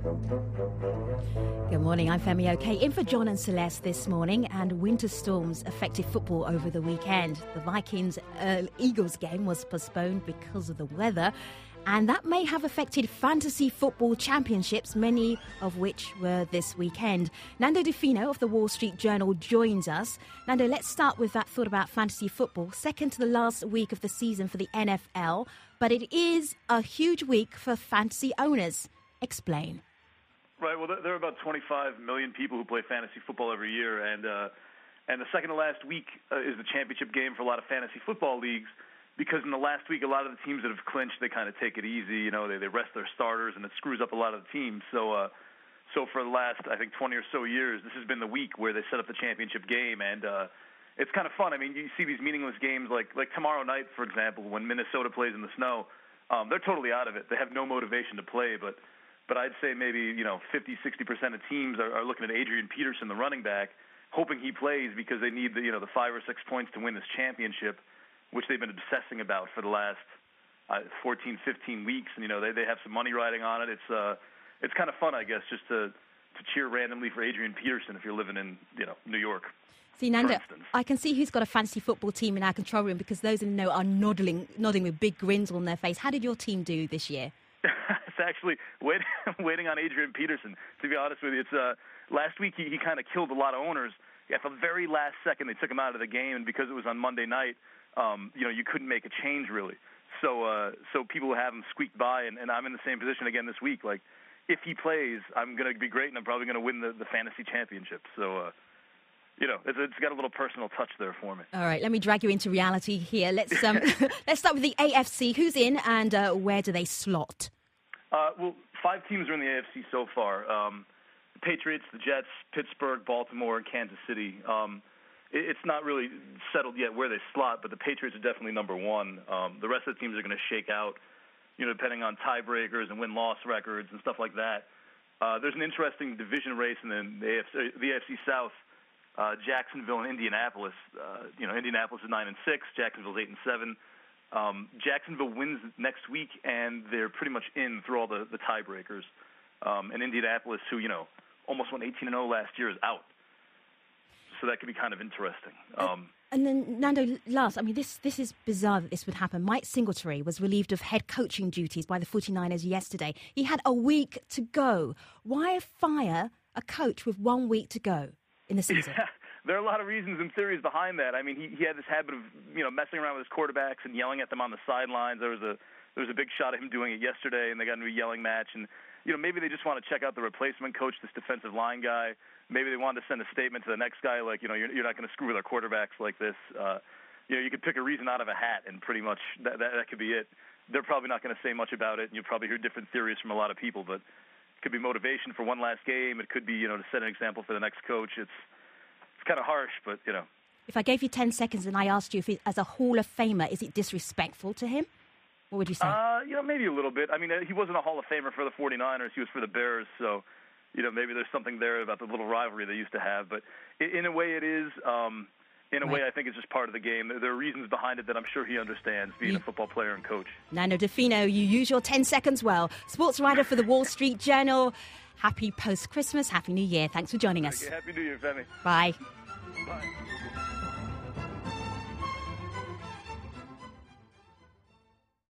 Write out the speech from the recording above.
Good morning, I'm Femi Oke, in for John and Celeste this morning, and winter storms affected football over the weekend. The Vikings-Eagles game was postponed because of the weather, and that may have affected fantasy football championships, many of which were this weekend. Nando Di Fino of the Wall Street Journal joins us. Nando, let's start with that thought about fantasy football. Second to the last week of the season for the NFL, but it is a huge week for fantasy owners. Explain. Right. Well, there are about 25 million people who play fantasy football every year, and the second to last week is the championship game for a lot of fantasy football leagues, because in the last week, a lot of the teams that have clinched, they kind of take it easy. You know, they rest their starters, and it screws up a lot of the teams. So for the last, I think, 20 or so years, this has been the week where they set up the championship game, and it's kind of fun. I mean, you see these meaningless games like tomorrow night, for example, when Minnesota plays in the snow. They're totally out of it. They have no motivation to play, but I'd say maybe 50, 60% of teams are looking at Adrian Peterson, the running back, hoping he plays because they need the 5 or 6 points to win this championship, which they've been obsessing about for the last 14, 15 weeks. And they have some money riding on it. It's kind of fun, I guess, just to cheer randomly for Adrian Peterson if you're living in New York. See, Nando, I can see who's got a fantasy football team in our control room, because those in the know are nodding with big grins on their face. How did your team do this year? It's actually waiting on Adrian Peterson, to be honest with you. It's last week he kind of killed a lot of owners. At the very last second, they took him out of the game, and because it was on Monday night, you couldn't make a change really. So people have him squeaked by, and I'm in the same position again this week. Like, if he plays, I'm going to be great, and I'm probably going to win the fantasy championship. So, it's got a little personal touch there for me. All right, let me drag you into reality here. Let's start with the AFC. Who's in, and where do they slot? Well, 5 teams are in the AFC so far. The Patriots, the Jets, Pittsburgh, Baltimore, and Kansas City. It's not really settled yet where they slot, but the Patriots are definitely number one. The rest of the teams are going to shake out, depending on tiebreakers and win-loss records and stuff like that. There's an interesting division race in the AFC South. Jacksonville and Indianapolis. Indianapolis is 9-6. Jacksonville's 8-7. Jacksonville wins next week, and they're pretty much in through all the tiebreakers. And Indianapolis, who almost won 18-0 last year, is out. So that could be kind of interesting. And then, Nando, last, I mean, this is bizarre that this would happen. Mike Singletary was relieved of head coaching duties by the 49ers yesterday. He had a week to go. Why fire a coach with 1 week to go in the season? Yeah, there are a lot of reasons and theories behind that. I mean, he had this habit of messing around with his quarterbacks and yelling at them on the sidelines. There was a big shot of him doing it yesterday, and they got into a yelling match. And maybe they just want to check out the replacement coach, this defensive line guy. Maybe they wanted to send a statement to the next guy, like you're not going to screw with our quarterbacks like this. You could pick a reason out of a hat, and pretty much that could be it. They're probably not going to say much about it, and you'll probably hear different theories from a lot of people. But it could be motivation for one last game. It could be to set an example for the next coach. It's kind of harsh, but If I gave you 10 seconds and I asked you if as a Hall of Famer, is it disrespectful to him? What would you say? Maybe a little bit. I mean, he wasn't a Hall of Famer for the 49ers. He was for the Bears, so maybe there's something there about the little rivalry they used to have. But in a way, it is. In a way, I think it's just part of the game. There are reasons behind it that I'm sure he understands, being a football player and coach. Nando Di Fino, you use your 10 seconds well. Sports writer for the Wall Street Journal. Happy post-Christmas, Happy New Year. Thanks for joining us. Happy New Year, Femi. Bye. Bye.